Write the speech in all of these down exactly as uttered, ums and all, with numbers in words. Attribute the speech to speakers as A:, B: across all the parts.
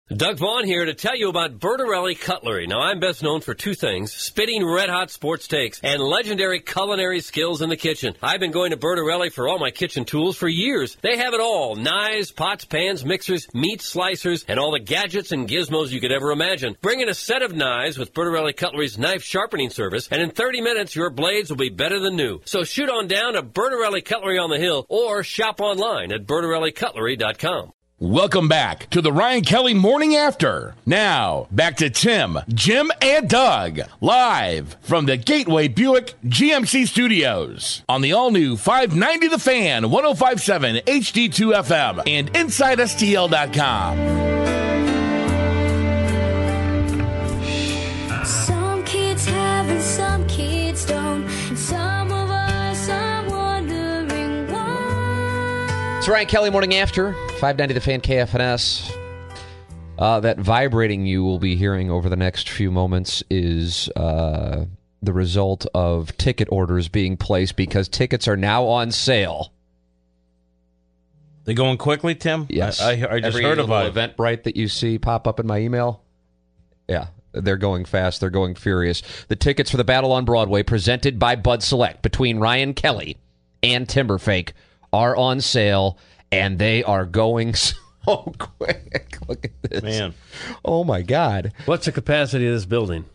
A: Doug Vaughn here to tell you about Bertarelli Cutlery. Now, I'm best known for two things, spitting red-hot sports takes and legendary culinary skills in the kitchen. I've been going to Bertarelli for all my kitchen tools for years. They have it all, knives, pots, pans, mixers, meat slicers, and all the gadgets and gizmos you could ever imagine. Bring in a set of knives with Bertarelli Cutlery's knife sharpening service, and in thirty minutes, your blades will be better than new. So shoot on down to Bertarelli Cutlery on the Hill or shop online at bertarelli cutlery dot com.
B: Welcome back to the Ryan Kelly Morning After. Now, back to Tim, Jim, and Doug, live from the Gateway Buick G M C Studios on the all-new five ninety The Fan, one oh five point seven H D two F M, and inside S T L dot com.
C: Some kids have and some kids don't, and some of us are wondering why.
D: It's Ryan Kelly Morning After, five ninety The Fan, K F N S. Uh, that vibrating you will be hearing over the next few moments is uh, the result of ticket orders being placed because tickets are now on sale.
E: They going quickly, Tim?
D: Yes.
E: I, I, I just
D: Every
E: heard
D: little
E: about it.
D: Eventbrite that you see pop up in my email. Yeah, they're going fast. They're going furious. The tickets for the Battle on Broadway, presented by Bud Select, between Ryan Kelly and Timberfake, are on sale, and they are going so quick. Look at this.
E: Man.
D: Oh, my God.
A: What's the capacity of this building?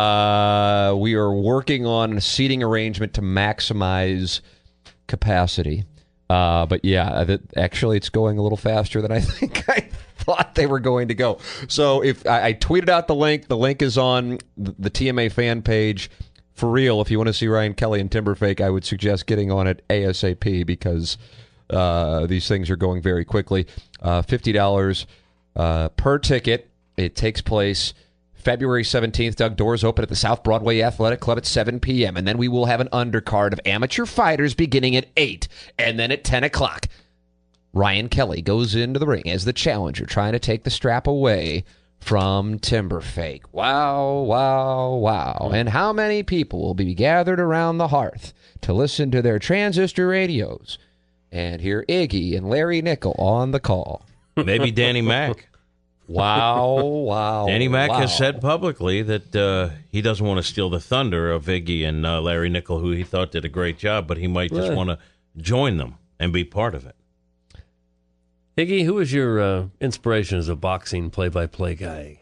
D: Uh, we are working on a seating arrangement to maximize capacity. Uh, but, yeah, that, actually, it's going a little faster than I think I thought they were going to go. So if I, I tweeted out the link. The link is on the T M A fan page. For real, if you want to see Ryan Kelly and Timberfake, I would suggest getting on it ASAP because uh, these things are going very quickly. Uh, fifty dollars uh, per ticket. It takes place February seventeenth. Doug, doors open at the South Broadway Athletic Club at seven p.m. And then we will have an undercard of amateur fighters beginning at eight. And then at ten o'clock, Ryan Kelly goes into the ring as the challenger, trying to take the strap away from Timberfake. Wow, wow, wow. And how many people will be gathered around the hearth to listen to their transistor radios and hear Iggy and Larry Nickel on the call?
E: Maybe Danny Mac.
D: Wow, wow.
E: Danny Mac
D: wow.
E: has said publicly that uh, he doesn't want to steal the thunder of Iggy and uh, Larry Nickel, who he thought did a great job, but he might just
A: Right.
E: want to join them and be part of it.
A: Iggy, who was your uh, inspiration as a boxing play-by-play guy?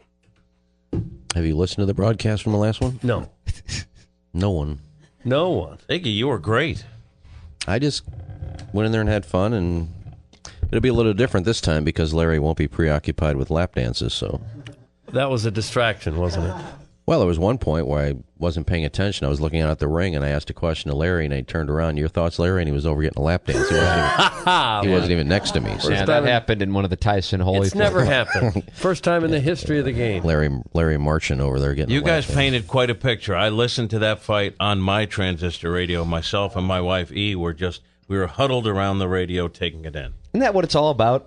F: Have you listened to the broadcast from the last one?
A: No.
F: No one.
A: No one.
E: Iggy, you were great.
F: I just went in there and had fun, and it'll be a little different this time because Larry won't be preoccupied with lap dances. So,
A: That was a distraction, wasn't it?
F: well, there was one point where I wasn't paying attention. I was looking out at the ring, and I asked a question to Larry, and I turned around. Your thoughts, Larry? And he was over getting a lap dance. He wasn't even, he wasn't even next to me. So
D: Yeah, that happened in one of the Tyson Holyfield.
A: It's never happened. First time in the history of the game.
F: Larry, Larry marching over there getting.
E: You
F: a lap
E: guys
F: dance.
E: painted quite a picture. I listened to that fight on my transistor radio. Myself and my wife, E, were just, we were huddled around the radio taking it in.
D: Isn't that what it's all about?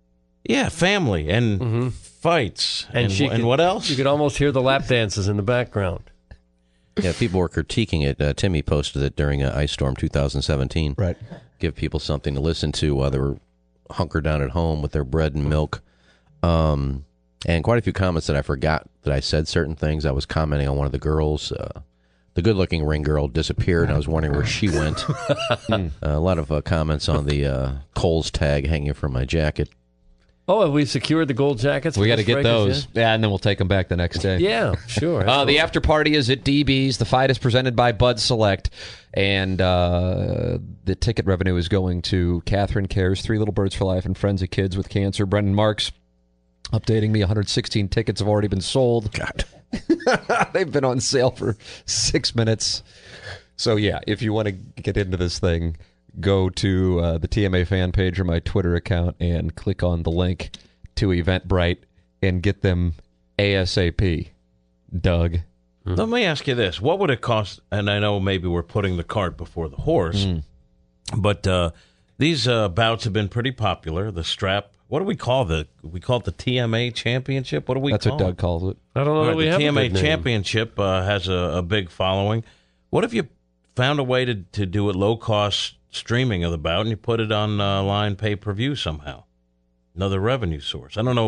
E: Yeah, family and
A: Mhm.
E: fights.
A: And
E: And,
A: she
E: and
A: could-
E: what else?
A: You could almost hear the lap dances in the background.
F: Yeah, people were critiquing it. Uh, Timmy posted it during uh, Ice Storm two thousand seventeen.
D: Right.
F: Give people something to listen to while they were hunkered down at home with their bread and milk. Um, and quite a few comments that I forgot that I said certain things. I was commenting on one of the girls. Uh, the good-looking ring girl disappeared, and I was wondering where she went. uh, a lot of uh, comments on the uh, Kohl's tag hanging from my jacket.
A: Oh, have we secured the gold jackets?
D: We
A: for
D: got to
A: this
D: get
A: breakers
D: those. Yeah, and then we'll take them back the next day.
A: yet? Yeah, sure.
D: Uh, the after party is at D B's. The fight is presented by Bud Select, and uh, the ticket revenue is going to Catherine Cares, Three Little Birds for Life, and Friends of Kids with Cancer. Brendan Marks updating me. one hundred sixteen tickets have already been sold. God, they've been on sale for six minutes. So yeah, if you want to get into this thing, go to uh, the T M A fan page or my Twitter account and click on the link to Eventbrite and get them ASAP. Doug.
E: Let me ask you this. What would it cost? And I know maybe we're putting the cart before the horse,
D: Mm.
E: but uh, these uh, bouts have been pretty popular. The strap, what do we call the, we call it the T M A Championship? What do we
D: That's
E: call
D: what Doug
E: it?
D: calls it.
A: I don't know
E: All
A: that
E: right,
A: we
E: the
A: have
E: T M A
A: a good name.
E: Championship uh, has a, a big following. What if you found a way to, to do it low-cost streaming of the bout and you put it on uh, line pay-per-view somehow? Another revenue source. I don't know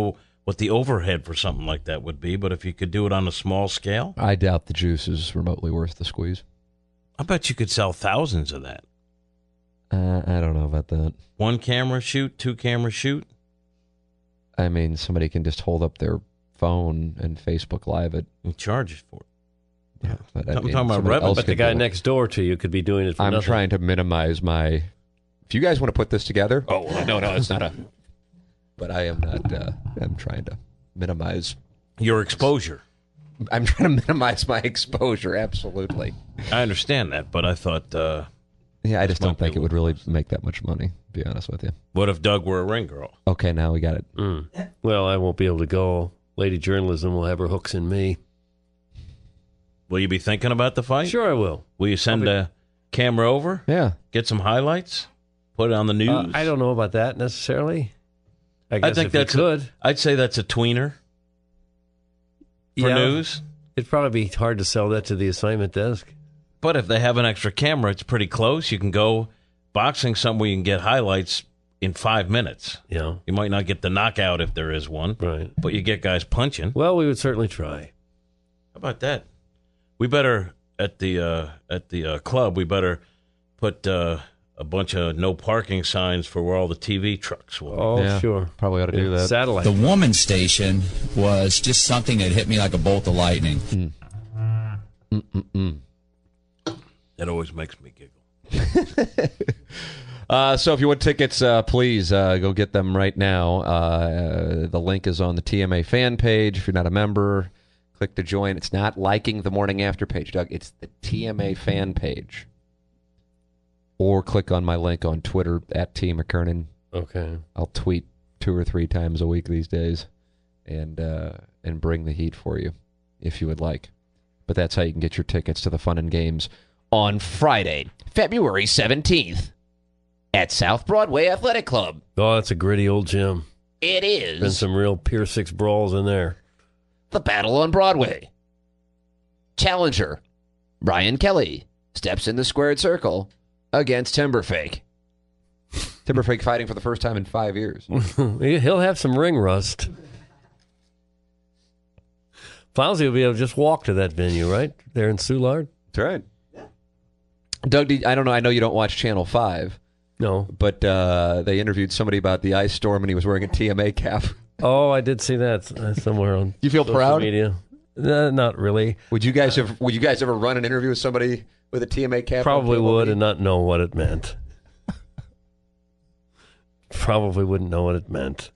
E: what the overhead for something like that would be, but if you could do it on a small scale,
D: I doubt the juice is remotely worth the squeeze.
E: I bet you could sell thousands of that.
D: Uh, I don't know about that.
E: One camera shoot, two camera shoot.
D: I mean, somebody can just hold up their phone and Facebook Live it.
E: And charge for it.
D: Yeah, but I
E: I'm
D: mean,
E: talking about
D: somebody
E: revenue.
D: else
A: But the
D: could
A: guy
D: do it.
A: next door to you could be doing it for
D: I'm
A: nothing.
D: trying to minimize my. If you guys want to put this together, oh well, no, no, it's not a. But I am not. Uh, I'm trying to minimize.
E: Your exposure.
D: I'm trying to minimize my exposure. Absolutely.
E: I understand that, but I thought, uh,
D: Yeah, I just
E: might
D: don't
E: be
D: think it
E: a
D: would
E: little
D: really make that much money. To be honest with you.
E: what if Doug were a ring girl?
D: Okay, now we got it.
A: Mm. Well, I won't be able to go. Lady Journalism will have her hooks in me.
E: Will you be thinking about the fight?
A: Sure, I will.
E: Will you send
A: be-
E: a camera over?
D: Yeah.
E: Get some highlights? Put it on the news?
A: Uh, I don't know about that necessarily. I guess
E: I think
A: if
E: that's
A: you
E: a-
A: could.
E: I'd say that's a tweener for
A: Yeah.
E: news.
A: It'd probably be hard to sell that to the assignment desk.
E: But if they have an extra camera, it's pretty close. You can go boxing somewhere you can get highlights in five minutes.
A: Yeah.
E: You might not get the knockout if there is one,
A: Right.
E: but you get guys punching.
A: Well, we would certainly try.
E: How about that? We better at the uh, at the uh, club. We better put uh, a bunch of no parking signs for where all the T V trucks will. be.
A: Oh,
D: Yeah.
A: sure.
D: Probably ought to do that.
A: Satellite.
G: The woman station was just something that hit me like a bolt of lightning.
E: That always makes me giggle.
D: Uh, so if you want tickets, uh, please uh, go get them right now. Uh, the link is on the T M A fan page. If you're not a member, click to join. It's not liking the Morning After page, Doug. It's the T M A fan page. Or click on my link on Twitter, at T McKernan.
A: Okay.
D: I'll tweet two or three times a week these days and uh, and bring the heat for you if you would like. But that's how you can get your tickets to the fun and games on Friday, February seventeenth at South Broadway Athletic Club.
A: Oh, that's a gritty old gym.
D: It
A: Been
D: is
A: some real Pier six brawls in there.
D: the Battle on Broadway. Challenger, Brian Kelly, steps in the squared circle against Timberfake. Timberfake fighting for the first time in five years.
A: He'll have some ring rust. Fowlsy will be able to just walk to that venue, right? There in Soulard?
D: That's right. Doug, did- I don't know. I know you don't watch Channel five,
A: No.
D: but uh, they interviewed somebody about the ice storm, and he was wearing a T M A cap.
A: Oh, I did see that uh, somewhere on
D: You feel
A: social
D: proud?
A: media. Uh, not really.
D: Would you guys ever? Would you guys ever run an interview with somebody with a T M A cap? on
A: Probably
D: cable?
A: would and not know what it meant. Probably wouldn't know what it meant.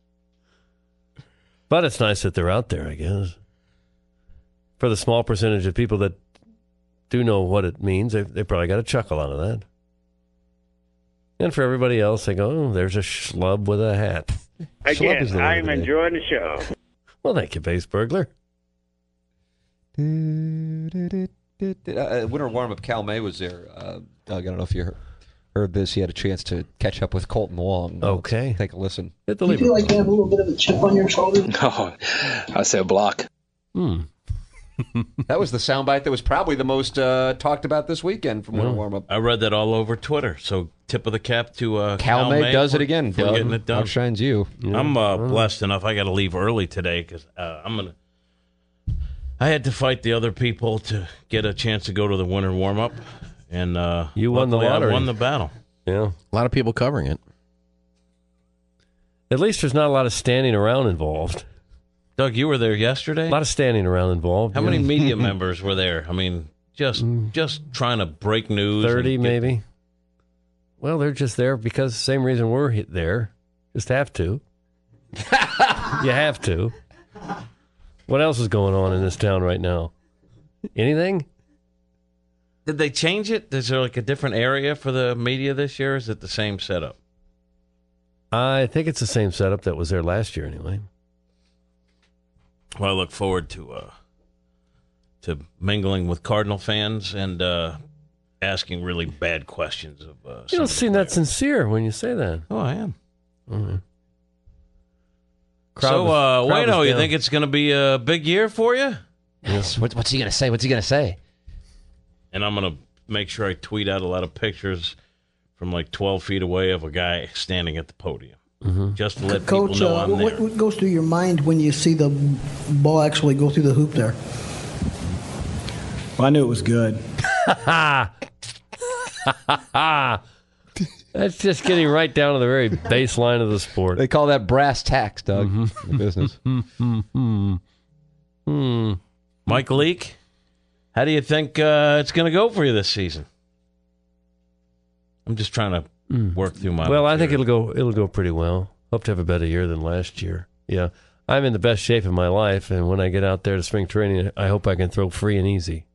A: But it's nice that they're out there, I guess. For the small percentage of people that do know what it means, they they probably got a chuckle out of that. And for everybody else, they go, oh, there's a schlub with a hat. Schlub is the
H: Again,
A: word of
H: I'm
A: the day.
H: enjoying the show.
A: Well, thank you, Base Burglar.
D: Uh, winter warm-up, Cal May was there. Uh, Doug, I don't know if you heard, heard this. He had a chance to catch up with Colton Wong. Uh,
A: Okay.
D: Take a listen.
A: Hit the
I: You
A: lever.
I: feel like you have a little bit of a chip on your shoulder?
J: Oh, I say a block.
A: Hmm.
D: That was the soundbite that was probably the most uh, talked about this weekend from winter warm-up.
E: I read that all over Twitter. So tip of the cap to uh,
D: Cal May does
E: for-
D: it again,
E: for
D: Doug.
E: getting it done.
D: Outshines you.
E: I'm uh, blessed enough. I got to leave early today because uh, I'm gonna. I had to fight the other people to get a chance to go to the winter warm up, and uh,
A: You won the
E: luckily
A: lottery.
E: I won the battle.
A: Yeah.
F: A lot of people covering it.
A: At least there's not a lot of standing around involved.
E: Doug, you were there yesterday.
A: A lot of standing around involved.
E: How
A: yeah.
E: many media members were there? I mean, just just trying to break news. and
A: thirty
E: get-
A: maybe. Well, they're just there because the same reason we're he- there. Just have to. You have to. What else is going on in this town right now? Anything?
E: Did they change it? Is there like a different area for the media this year? Or is it the same setup?
A: I think it's the same setup that was there last year anyway.
E: Well, I look forward to uh, to mingling with Cardinal fans and uh, asking really bad questions of. Uh,
A: You
E: some
A: don't
E: of the
A: seem that
E: players.
A: sincere when you say that.
E: Oh, I am.
A: Mhm. Crowd
E: so,
A: was-
E: uh,
A: crowd
E: Wayno,
A: was
E: you
A: down.
E: think it's going to be a big year for you?
D: Yes. What, what's he going to say? What's he going to say?
E: And I'm going to make sure I tweet out a lot of pictures from like twelve feet away of a guy standing at the podium. Mm-hmm. Just to let
I: Coach,
E: people know
I: uh,
E: I'm
I: what,
E: there.
I: what goes through your mind when you see the ball actually go through the hoop there?
H: Well, I knew it was good.
K: That's just getting right down to the very baseline of the sport.
D: They call that brass tacks, Doug,
K: mm-hmm.
D: in the business.
E: hmm. Mike Leake, how do you think uh, it's going to go for you this season? I'm just trying to mm. work through my.
K: Well,
E: material.
K: I think it'll go. It'll go pretty well. Hope to have a better year than last year. Yeah, I'm in the best shape of my life, and when I get out there to spring training, I hope I can throw free and easy.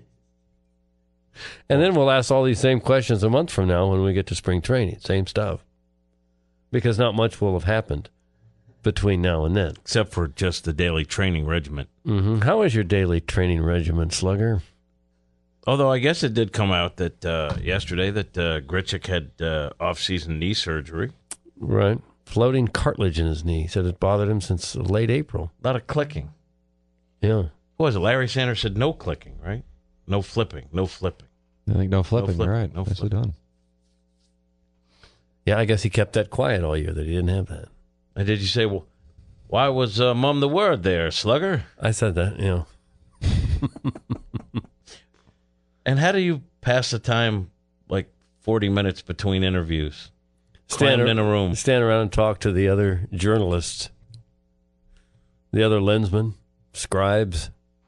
K: And then we'll ask all these same questions a month from now when we get to spring training. Same stuff. Because not much will have happened between now and then.
E: Except for just the daily training regimen.
K: Mm-hmm. How is your daily training regimen, Slugger?
E: Although I guess it did come out that uh, yesterday that uh, Grichuk had uh, off-season knee surgery.
K: Right. Floating cartilage in his knee. He said it bothered him since late April.
E: A lot of clicking.
K: Yeah.
E: What was it? Larry Sanders said no clicking, right? No flipping. No flipping.
D: I think no flipping.
E: No flipping.
D: Right.
E: No
D: Nicely
E: flipping.
D: done.
K: Yeah, I guess he kept that quiet all year that he didn't have that.
E: And did you say, well, why was uh, Mum the word there, Slugger?
K: I said that, yeah.
E: And how do you pass the time like forty minutes between interviews?
K: Stand
E: Crammed in a room.
K: Stand around and talk to the other journalists, the other lensmen, scribes.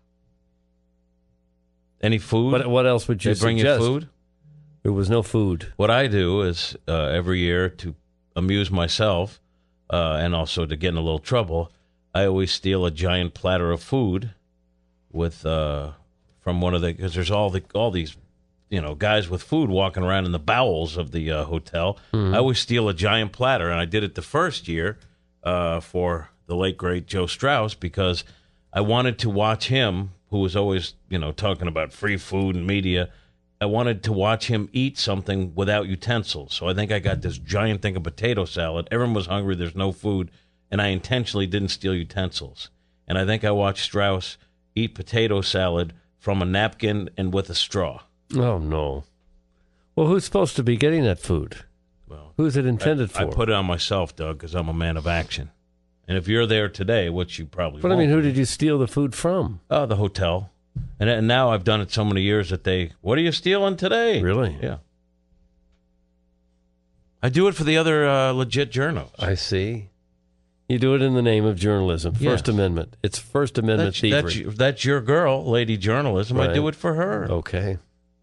E: Any food?
K: What, what else would you
E: they bring
K: suggest?
E: you food?
K: There was no food.
E: What I do is uh, every year to amuse myself uh, and also to get in a little trouble, I always steal a giant platter of food with uh, from one of the because there's all the all these you know guys with food walking around in the bowels of the uh, hotel. Mm-hmm. I always steal a giant platter, and I did it the first year uh, for the late great Joe Strauss because I wanted to watch him, who was always you know talking about free food and media. I wanted to watch him eat something without utensils. So I think I got this giant thing of potato salad. Everyone was hungry. There's no food. And I intentionally didn't steal utensils. And I think I watched Strauss eat potato salad from a napkin and with a straw.
K: Oh, no. Well, who's supposed to be getting that food?
E: Well,
K: who's it intended
E: I,
K: for?
E: I put it on myself, Doug, because I'm a man of action. And if you're there today, which you probably
K: But
E: won't,
K: I mean, who did you steal the food from?
E: Oh, the hotel. And, and now I've done it so many years that they, what are you stealing today?
K: Really?
E: Yeah. I do it for the other uh, legit journos.
K: I see. You do it in the name of journalism. First
E: Yes.
K: Amendment. It's First Amendment
E: That's,
K: thievery.
E: that's, your- that's your girl, lady journalism.
K: Right.
E: I do it for her.
K: Okay.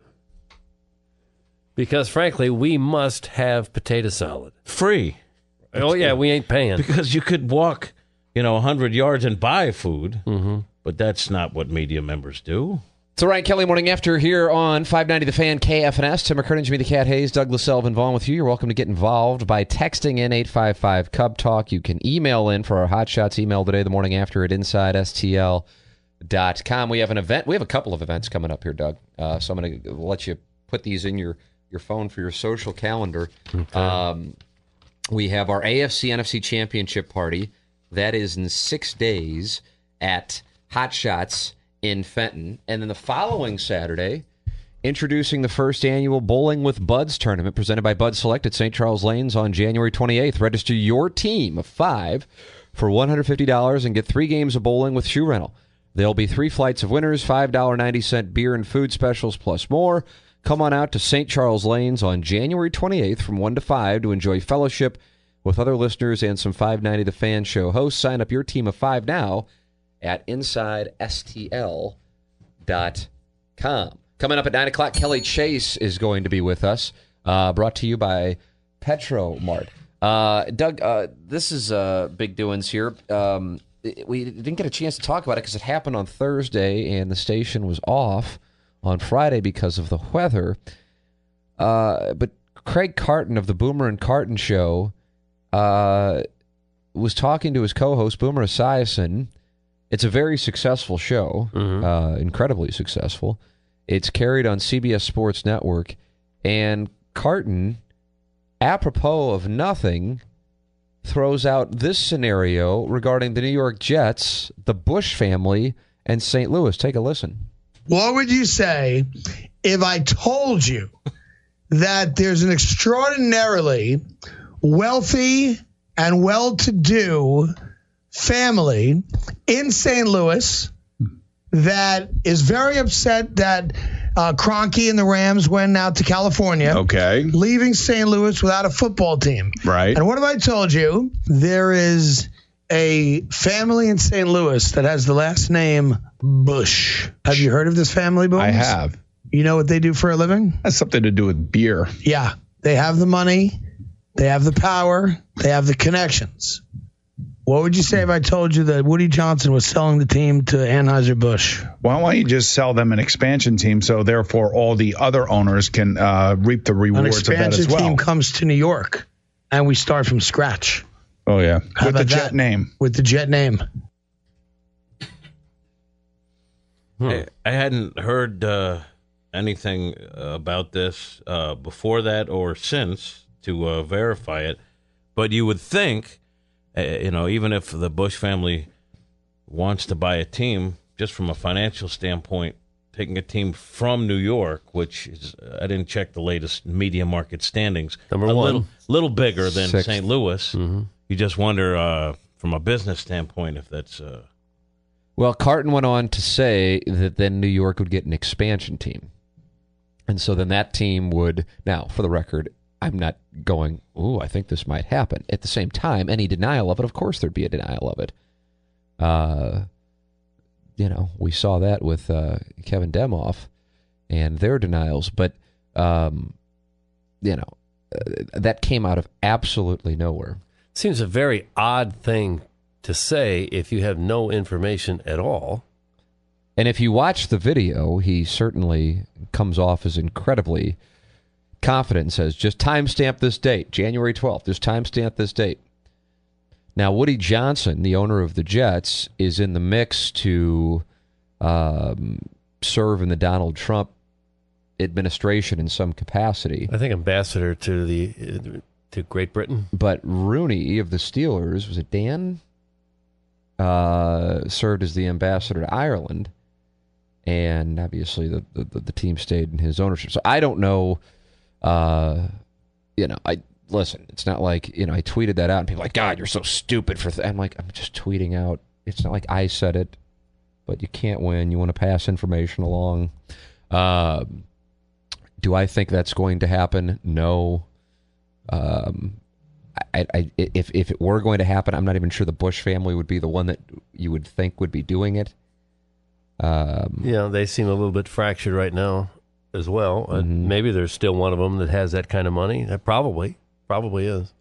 K: Because, frankly, we must have potato salad.
E: Free.
K: Oh, yeah, we ain't paying.
E: Because you could walk, you know, one hundred yards and buy food,
K: mm-hmm.
E: but that's not what media members do.
D: It's the Ryan Kelly Morning After here on five ninety The Fan, K F N S. Tim McKernan, Jimmy the Cat Hayes, Douglas Sullivan Vaughn with you. You're welcome to get involved by texting in eight five five Cub Talk. You can email in for our Hot Shots email today, the morning after, at inside S T L dot com. We have an event. We have a couple of events coming up here, Doug. Uh, so I'm going to let you put these in your, your phone for your social calendar.
K: Okay.
D: Um, we have our A F C N F C Championship Party. That is in six days at Hot Shots in Fenton. And then the following Saturday, introducing the first annual Bowling with Buds tournament presented by Bud Select at Saint Charles Lanes on January twenty-eighth. Register your team of five for one hundred fifty dollars and get three games of bowling with shoe rental. There'll be three flights of winners, five dollars and ninety cents beer and food specials, plus more. Come on out to Saint Charles Lanes on January twenty-eighth from one to five to enjoy fellowship with other listeners and some five ninety The Fan Show hosts. Sign up your team of five now at inside S T L dot com. Coming up at nine o'clock, Kelly Chase is going to be with us, uh, brought to you by Petromart. Uh, Doug, uh, this is uh, big doings here. Um, we didn't get a chance to talk about it because it happened on Thursday and the station was off on Friday because of the weather. Uh, but Craig Carton of the Boomer and Carton Show uh, was talking to his co-host, Boomer Esiason. It's a very successful show,
K: mm-hmm.
D: uh, incredibly successful. It's carried on C B S Sports Network. And Carton, apropos of nothing, throws out this scenario regarding the New York Jets, the Bush family, and Saint Louis. Take a listen.
L: What would you say if I told you that there's an extraordinarily wealthy and well-to-do family in Saint Louis that is very upset that uh, Kroenke and the Rams went out to California.
H: Okay.
L: Leaving Saint Louis without a football team.
H: Right.
L: And what have I told you? There is a family in Saint Louis that has the last name Bush. Have you heard of this family, Booms?
H: I have.
L: You know what they do for a living?
H: That's something to do with beer.
L: Yeah. They have the money. They have the power. They have the connections. What would you say if I told you that Woody Johnson was selling the team to Anheuser-Busch?
H: Why don't you just sell them an expansion team so therefore all the other owners can uh, reap the rewards of that as well?
L: An expansion team comes to New York, and we start from scratch.
H: Oh, yeah.
L: How
H: With the
L: about
H: Jet
L: that?
H: name.
L: With the Jet name.
E: I, I hadn't heard uh, anything about this uh, before that or since to uh, verify it, but you would think, uh, you know, even if the Bush family wants to buy a team, just from a financial standpoint, taking a team from New York, which is, I didn't check the latest media market standings,
K: Number
E: a
K: one.
E: little, little bigger than
D: Sixth.
E: Saint Louis.
K: Mm-hmm.
E: You just wonder, uh, from a business standpoint, if that's... Uh,
D: Well, Carton went on to say that then New York would get an expansion team. And so then that team would, now, for the record, I'm not going, ooh, I think this might happen. At the same time, any denial of it, of course there'd be a denial of it. Uh, you know, we saw that with uh, Kevin Demoff and their denials. But, um, you know, uh, that came out of absolutely nowhere.
K: Seems a very odd thing to say if you have no information at all.
D: And if you watch the video, he certainly comes off as incredibly confident and says, just timestamp this date, January twelfth, just timestamp this date. Now, Woody Johnson, the owner of the Jets, is in the mix to um, serve in the Donald Trump administration in some capacity.
K: I think ambassador to the uh, to Great Britain.
D: But Rooney of the Steelers, was it Dan? Uh, served as the ambassador to Ireland, and obviously the, the, the team stayed in his ownership. So I don't know, uh, you know, I listen, it's not like, you know, I tweeted that out and people are like, God, you're so stupid for th-. I'm like, I'm just tweeting out. It's not like I said it, but you can't win. You want to pass information along. Uh, do I think that's going to happen? No. Um, I, I, if if it were going to happen, I'm not even sure the Bush family would be the one that you would think would be doing it. Um,
K: Yeah, they seem a little bit fractured right now as well.
D: Mm-hmm.
K: And maybe there's still one of them that has that kind of money. That probably, probably is.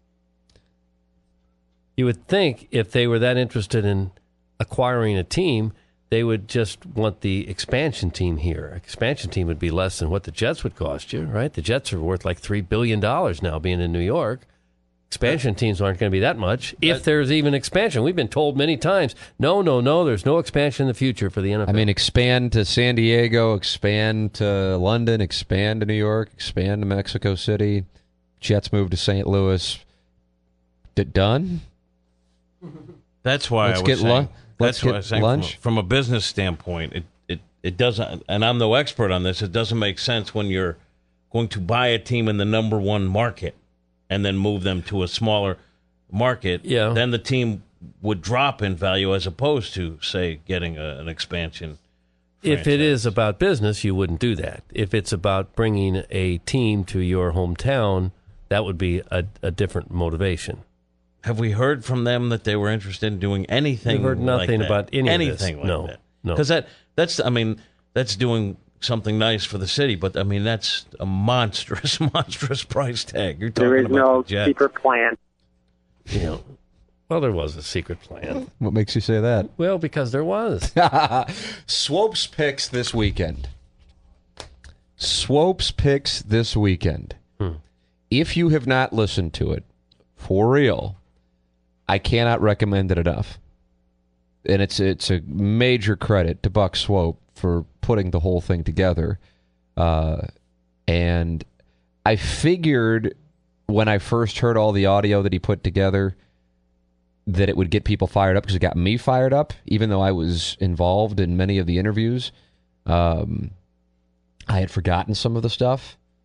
K: You would think if they were that interested in acquiring a team, they would just want the expansion team here. Expansion team would be less than what the Jets would cost you, right? The Jets are worth like three billion dollars now being in New York. Expansion teams aren't going to be that much, if there's even expansion. We've been told many times, no, no, no, there's no expansion in the future for the N F L.
D: I mean, expand to San Diego, expand to London, expand to New York, expand to Mexico City. Jets move to Saint Louis. D- done?
E: That's why
D: Let's
E: I was
D: get
E: saying.
D: lu- let's
E: that's what
D: get
E: I was saying.
D: lunch.
E: From, a, from a business standpoint, it, it, it doesn't, and I'm no expert on this, it doesn't make sense when you're going to buy a team in the number one market and then move them to a smaller market.
K: Yeah.
E: Then the team would drop in value as opposed to, say, getting a, an expansion.
K: If it is about business, you wouldn't do that. If it's about bringing a team to your hometown, that would be a, a different motivation.
E: Have we heard from them that they were interested in doing anything?
K: We've heard nothing
E: like that?
K: about any of this.
E: anything like
K: No,
E: that.
K: no.
E: Because that that's I mean that's doing something nice for the city, but I mean that's a monstrous, monstrous price tag. You're talking
M: There is
E: about
M: no
E: the Jets.
M: secret plan.
K: You know, well, there was a secret plan.
D: What makes you say that?
K: Well, because there was.
D: Swopes picks this weekend. Swopes picks this weekend.
K: Hmm.
D: If you have not listened to it, for real, I cannot recommend it enough. And it's it's a major credit to Buck Swope for putting the whole thing together. Uh, and I figured when I first heard all the audio that he put together that it would get people fired up, because it got me fired up, even though I was involved in many of the interviews. Um, I had forgotten some of the stuff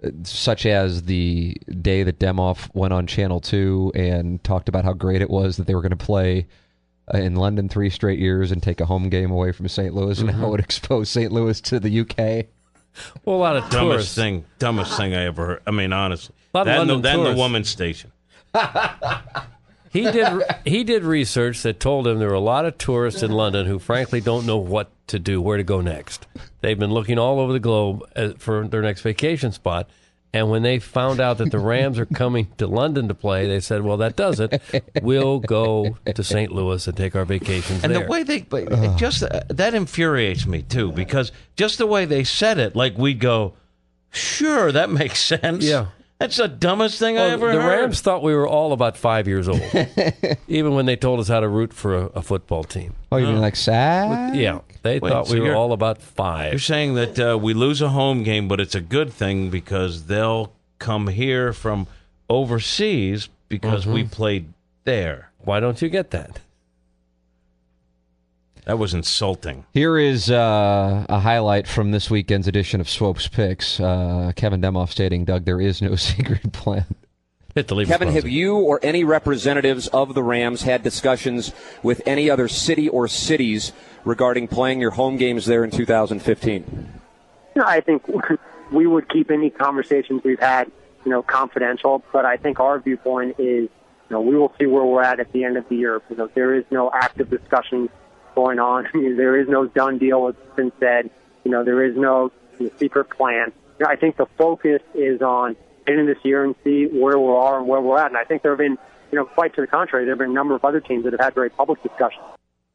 D: such as the day that Demoff went on Channel two and talked about how great it was that they were going to play in London three straight years and take a home game away from Saint Louis, and how it exposed Saint Louis to the U K.
K: Well, a lot of
E: dumbest
K: tourists.
E: thing, dumbest thing I ever heard. I mean, honestly,
K: A lot of
E: that and the,
K: London
E: that and the
K: tourists.
E: woman's station.
K: He did he did research that told him there are a lot of tourists in London who frankly don't know what to do, where to go next. They've been looking all over the globe uh, for their next vacation spot, and when they found out that the Rams are coming to London to play, they said, well, that does it. We'll go to Saint Louis and take our vacations
E: And
K: there.
E: the way they, but it just uh, that infuriates me too, because just the way they said it, like we'd go, sure, that makes sense.
K: Yeah.
E: That's the dumbest thing I
K: Well,
E: ever
K: the
E: heard.
K: Rams thought we were all about five years old, even when they told us how to root for a, a football team.
D: Oh, you mean like Sack?
K: Yeah, they
E: Wait,
K: thought
E: so
K: we were
E: you're-
K: all about
E: You're
K: five.
E: saying that uh, we lose a home game, but it's a good thing because they'll come here from overseas because we played there.
K: Why don't you get that?
E: That was insulting.
D: Here is uh, a highlight from this weekend's edition of Swope's Picks. Uh, Kevin Demoff stating, Doug, there is no secret plan.
K: Hit the leave
M: Kevin,
K: closet.
M: have you or any representatives of the Rams had discussions with any other city or cities regarding playing your home games there in two thousand fifteen?
N: No, I think we would keep any conversations we've had, you know, confidential. But I think our viewpoint is, you know, we will see where we're at at the end of the year. You know, there is no active discussion going on. I mean, there is no done deal that's been said. You know, there is no you know, secret plan. You know, I think the focus is on ending this year and see where we are and where we're at. And I think there have been, you know, quite to the contrary, there have been a number of other teams that have had very public discussions.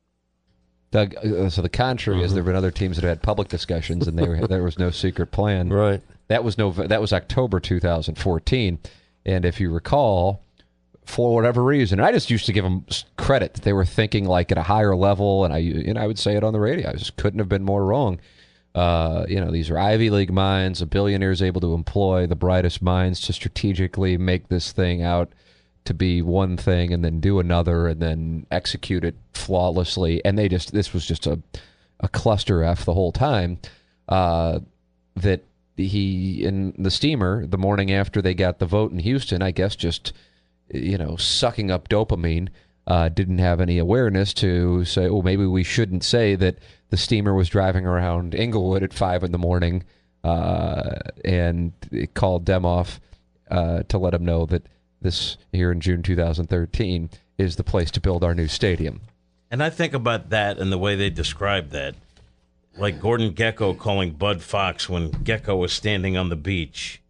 D: Doug, uh, so the contrary is there have been other teams that have had public discussions, and there there was no secret plan.
K: Right.
D: That was no. That was October two thousand fourteen, and if you recall, for whatever reason, I just used to give them credit that they were thinking like at a higher level, and I and I would say it on the radio. I just couldn't have been more wrong. Uh, you know, these are Ivy League minds, a billionaire's able to employ the brightest minds to strategically make this thing out to be one thing and then do another and then execute it flawlessly. And they just, this was just a, a cluster F the whole time. Uh, that he, in the steamer, the morning after they got the vote in Houston, I guess just, you know, sucking up dopamine, uh, didn't have any awareness to say, oh, maybe we shouldn't say that the steamer was driving around Inglewood at five in the morning, uh, and it called Demoff uh, to let him know that this here in June two thousand thirteen is the place to build our new stadium.
E: And I think about that and the way they described that. Like Gordon Gekko calling Bud Fox when Gekko was standing on the beach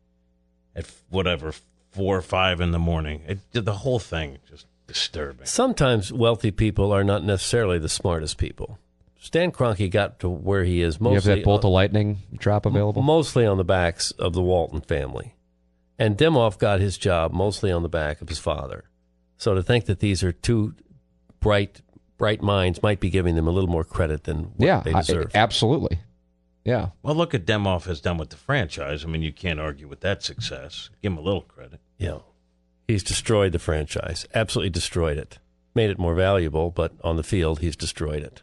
E: at whatever, four or five in the morning. It, the whole thing just disturbing.
K: Sometimes wealthy people are not necessarily the smartest people. Stan Kroenke got to where he is mostly
D: You have that bolt of lightning drop available?
K: mostly on the backs of the Walton family. And Demoff got his job mostly on the back of his father. So to think that these are two bright bright minds might be giving them a little more credit than what
D: yeah,
K: they deserve.
D: I, absolutely. Yeah.
E: Well, look at Demoff has done with the franchise. I mean, you can't argue with that success. Give him a little credit.
K: Yeah. He's destroyed the franchise. Absolutely destroyed it. Made it more valuable, but on the field, he's destroyed it.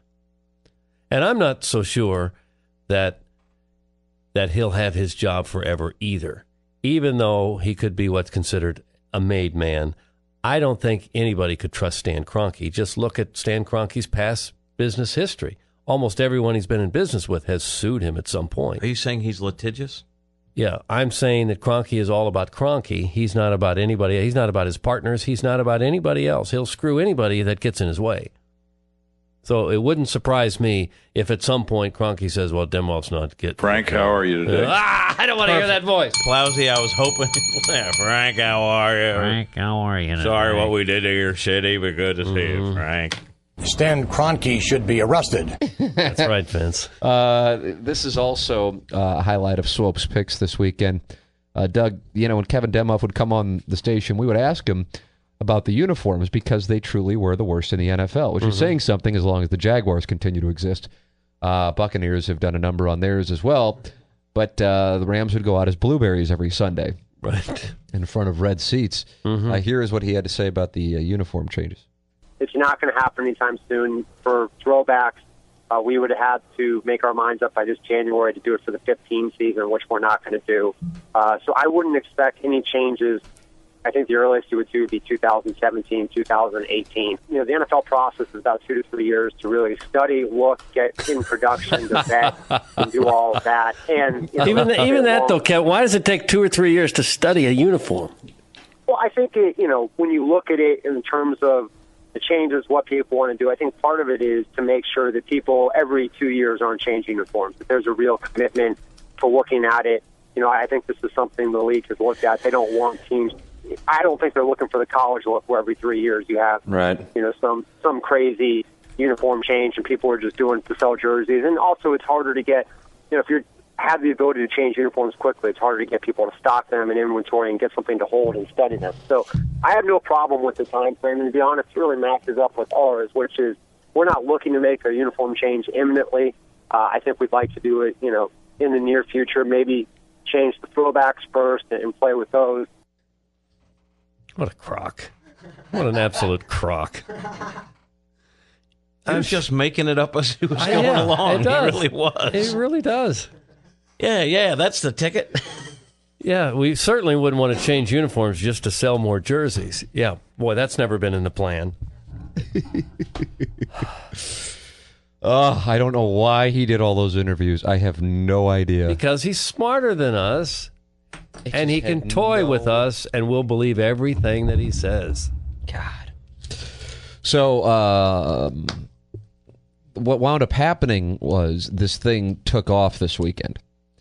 K: And I'm not so sure that that he'll have his job forever either. Even though he could be what's considered a made man, I don't think anybody could trust Stan Kroenke. Just look at Stan Kroenke's past business history. Almost everyone he's been in business with has sued him at some point.
E: Are you saying he's litigious?
K: Yeah, I'm saying that Kroenke is all about Kroenke. He's not about anybody. He's not about his partners. He's not about anybody else. He'll screw anybody that gets in his way. So it wouldn't surprise me if at some point Kroenke says, well, Demoff's not getting...
O: Frank, how are you today?
K: Ah, I don't want to hear that voice.
E: Plowsy, I was hoping... yeah, Frank, how are you?
P: Frank, how are you today?
E: Sorry what we did to your city, but good to see you, Frank.
Q: Stan Kroenke should be arrested.
K: That's right, Vince.
D: Uh, this is also uh, a highlight of Swope's Picks this weekend. Uh, Doug, you know, when Kevin Demoff would come on the station, we would ask him about the uniforms because they truly were the worst in the N F L, which mm-hmm. is saying something as long as the Jaguars continue to exist. Uh, Buccaneers have done a number on theirs as well, but uh, the Rams would go out as blueberries every Sunday.
K: Right.
D: In front of red seats. Mm-hmm. Uh, here is what he had to say about the uh, uniform changes.
N: It's not going to happen anytime soon. For throwbacks, uh, we would have had to make our minds up by this January to do it for the fifteen season, which we're not going to do. Uh, so I wouldn't expect any changes. I think the earliest you would do would be two thousand seventeen, two thousand eighteen. You know, the N F L process is about two to three years to really study, look, get in production, to vet, and do all of that. And you know,
K: even even that though, Kev, why does it take two or three years to study a uniform?
N: Well, I think it, you know, when you look at it in terms of the changes, what people want to do, I think part of it is to make sure that people every two years aren't changing uniforms. That there's a real commitment to looking at it. You know, I think this is something the league has looked at. They don't want teams. I don't think they're looking for the college look where every three years you have,
F: right.
N: you know, some some crazy uniform change and people are just doing it to sell jerseys. And also, it's harder to get, you know, if you have the ability to change uniforms quickly, it's harder to get people to stock them in inventory and get something to hold and study them. So I have no problem with the time frame. And to be honest, it really matches up with ours, which is we're not looking to make a uniform change imminently. Uh, I think we'd like to do it, you know, in the near future, maybe change the throwbacks first and, and play with those.
K: What a crock. What an absolute crock.
E: He was just making it up as he was going
K: yeah,
E: along.
K: It does.
E: He really was.
K: It really does.
E: Yeah, yeah, that's the ticket.
K: Yeah, we certainly wouldn't want to change uniforms just to sell more jerseys. Yeah, boy, that's never been in the plan.
D: Oh, I don't know why he did all those interviews. I have no idea.
K: Because he's smarter than us, and he can toy
D: no...
K: with us, and we'll believe everything that he says.
D: God. So, um, what wound up happening was this thing took off this weekend,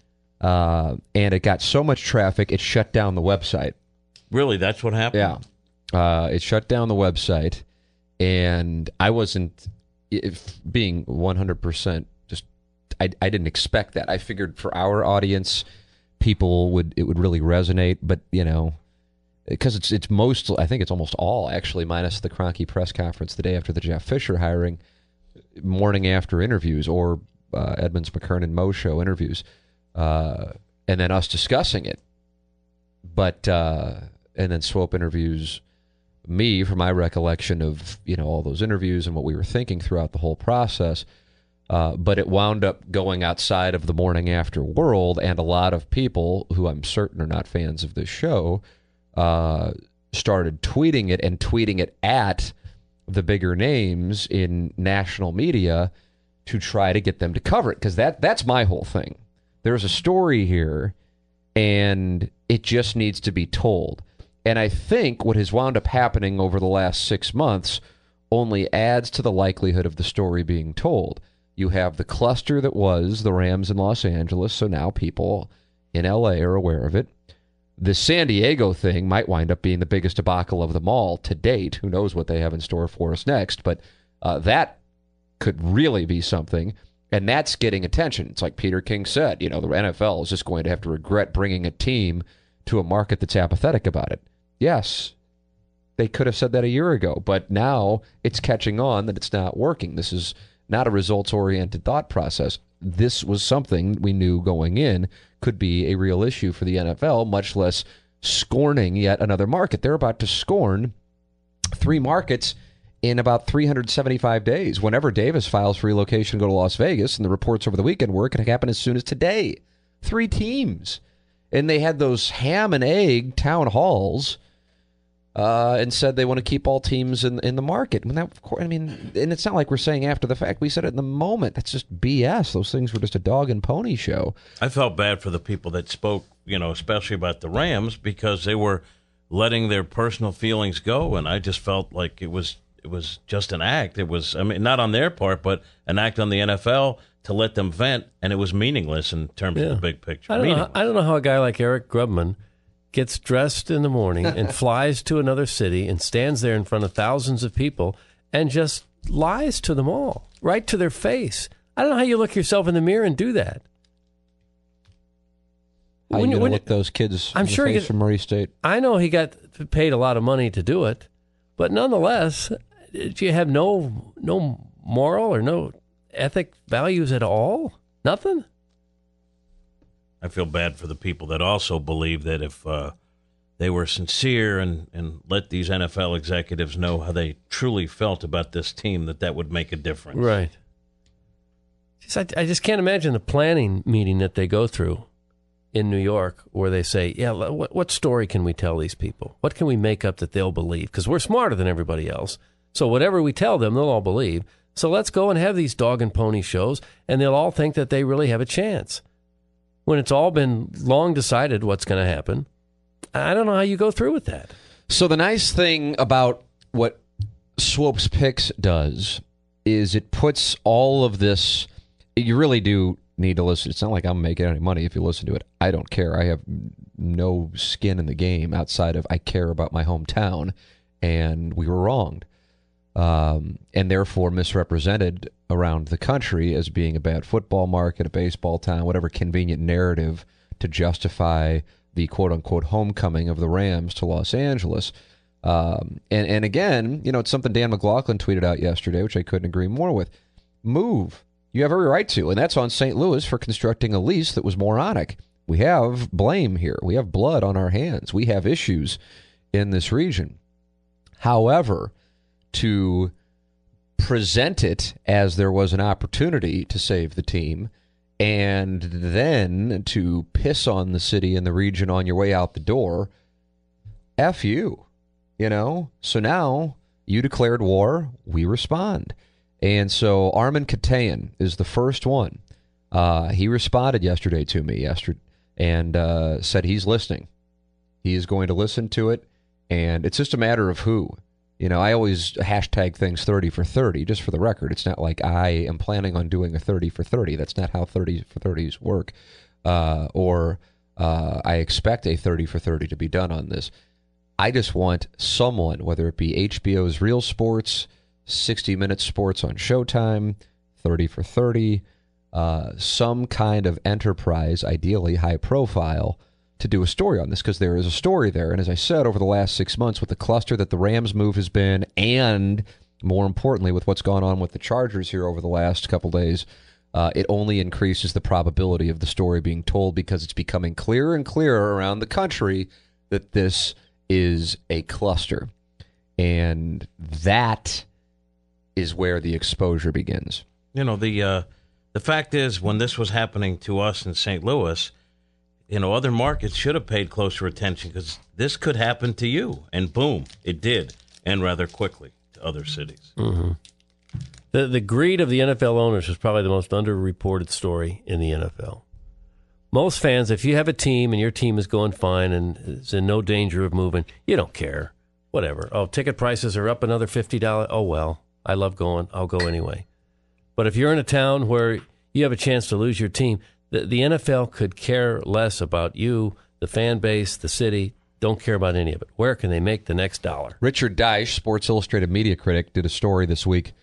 D: uh, and it got so much traffic, it shut down the website.
E: Really, that's what happened?
D: Yeah. Uh, it shut down the website, and I wasn't... If being one hundred percent just I, I didn't expect that. I figured for our audience people would it would really resonate, but you know, because it's it's most I think it's almost all actually minus the Kroenke press conference the day after the Jeff Fisher hiring, morning after interviews or uh, Edmonds, McKernan, Mo show interviews, uh, and then us discussing it. But uh, and then Swope interviews me for my recollection of, you know, all those interviews and what we were thinking throughout the whole process. Uh, but it wound up going outside of the morning after world, and a lot of people who I'm certain are not fans of this show uh, started tweeting it and tweeting it at the bigger names in national media to try to get them to cover it. Because that, that's my whole thing. There's a story here, and it just needs to be told. And I think what has wound up happening over the last six months only adds to the likelihood of the story being told. You have the cluster that was the Rams in Los Angeles, so now people in L A are aware of it. The San Diego thing might wind up being the biggest debacle of them all to date. Who knows what they have in store for us next, but uh, that could really be something, and that's getting attention. It's like Peter King said, you know, the N F L is just going to have to regret bringing a team to a market that's apathetic about it. Yes, they could have said that a year ago, but now it's catching on that it's not working. This is not a results-oriented thought process. This was something we knew going in could be a real issue for the N F L, much less scorning yet another market. They're about to scorn three markets in about three hundred seventy-five days. Whenever Davis files for relocation to go to Las Vegas, and the reports over the weekend were it could happen as soon as today. Three teams. And they had those ham and egg town halls uh, and said they want to keep all teams in in the market. I mean, that, of course, I mean, and it's not like we're saying after the fact. We said it in the moment. That's just B S. Those things were just a dog and pony show.
E: I felt bad for the people that spoke, you know, especially about the Rams, because they were letting their personal feelings go, and I just felt like it was it was just an act. It was, I mean, not on their part, but an act on the N F L to let them vent, and it was meaningless in terms
K: yeah.
E: of the big picture.
K: I don't, know how, I don't know how a guy like Eric Grubman gets dressed in the morning and flies to another city and stands there in front of thousands of people and just lies to them all, right to their face. I don't know how you look yourself in the mirror and do that.
D: How are you going to look those kids
K: I'm
D: in
K: sure
D: the
K: he
D: face
K: get,
D: from Murray State?
K: I know he got paid a lot of money to do it, but nonetheless, do you have no no moral or no ethic values at all? Nothing?
E: I feel bad for the people that also believe that if uh, they were sincere and, and let these N F L executives know how they truly felt about this team, that that would make a difference.
K: Right. Just, I, I just can't imagine the planning meeting that they go through. in New York where they say, yeah, what, what story can we tell these people? What can we make up that they'll believe? Because we're smarter than everybody else. So whatever we tell them, they'll all believe. So let's go and have these dog and pony shows, and they'll all think that they really have a chance. When it's all been long decided what's going to happen, I don't know how you go through with that.
D: So the nice thing about what Swope's Picks does is it puts all of this, you really do need to listen. It's not like I'm making any money if you listen to it. I don't care. I have no skin in the game outside of I care about my hometown, and we were wronged. Um, and therefore misrepresented around the country as being a bad football market, a baseball town, whatever convenient narrative to justify the quote-unquote homecoming of the Rams to Los Angeles. Um, and, and again, you know, it's something Dan McLaughlin tweeted out yesterday, which I couldn't agree more with. Move. You have every right to, and that's on Saint Louis for constructing a lease that was moronic. We have blame here. We have blood on our hands. We have issues in this region. However, to present it as there was an opportunity to save the team and then to piss on the city and the region on your way out the door, F you, you know? So now you declared war, we respond. And so Armin Katayan is the first one. Uh, he responded yesterday to me yesterday and uh, said he's listening. He is going to listen to it, and it's just a matter of who. You know, I always hashtag things thirty for thirty, just for the record. It's not like I am planning on doing a thirty for thirty. That's not how thirty for thirties work. Uh, or uh, I expect a thirty for thirty to be done on this. I just want someone, whether it be H B O's Real Sports, sixty minutes Sports on Showtime, thirty for thirty, uh, some kind of enterprise, ideally high profile, to do a story on this, because there is a story there. And as I said, over the last six months, with the cluster that the Rams move has been, and more importantly, with what's gone on with the Chargers here over the last couple days, uh, it only increases the probability of the story being told, because it's becoming clearer and clearer around the country that this is a cluster. And that is where the exposure begins.
E: You know, the uh, the fact is, when this was happening to us in Saint Louis, you know, other markets should have paid closer attention, because this could happen to you. And boom, it did, and rather quickly to other cities.
K: Mm-hmm. The the greed of the N F L owners is probably the most underreported story in the N F L. Most fans, if you have a team and your team is going fine and is in no danger of moving, you don't care. Whatever. Oh, ticket prices are up another fifty dollars. Oh, well, I love going. I'll go anyway. But if you're in a town where you have a chance to lose your team, the, the N F L could care less about you, the fan base, the city. Don't care about any of it. Where can they make the next dollar?
D: Richard Deitsch, Sports Illustrated media critic, did a story this week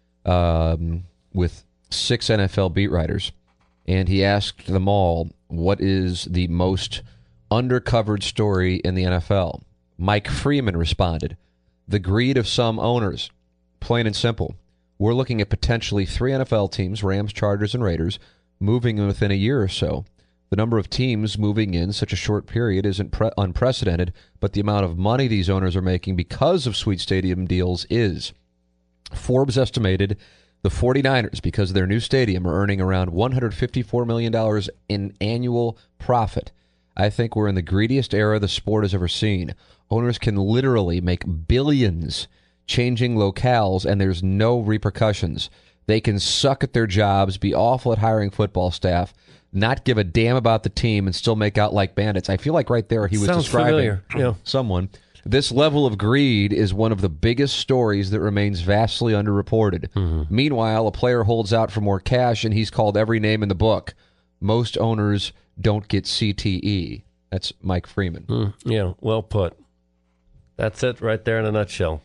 D: um, with six N F L beat writers, and he asked them all, what is the most undercovered story in the N F L? Mike Freeman responded, the greed of some owners. Plain and simple. We're looking at potentially three N F L teams, Rams, Chargers, and Raiders, moving within a year or so. The number of teams moving in such a short period isn't pre- unprecedented, but the amount of money these owners are making because of sweet stadium deals is. Forbes estimated the 49ers, because of their new stadium, are earning around one hundred fifty-four million dollars in annual profit. I think we're in the greediest era the sport has ever seen. Owners can literally make billions changing locales, and there's no repercussions. They can suck at their jobs, be awful at hiring football staff, not give a damn about the team, and still make out like bandits. I feel like right there he was
K: Sounds
D: describing
K: familiar. Yeah.
D: someone. This level of greed is one of the biggest stories that remains vastly underreported. Mm-hmm. Meanwhile, a player holds out for more cash, and he's called every name in the book. Most owners don't get C T E. That's Mike Freeman.
K: Mm, yeah, well put. That's it right there in a nutshell.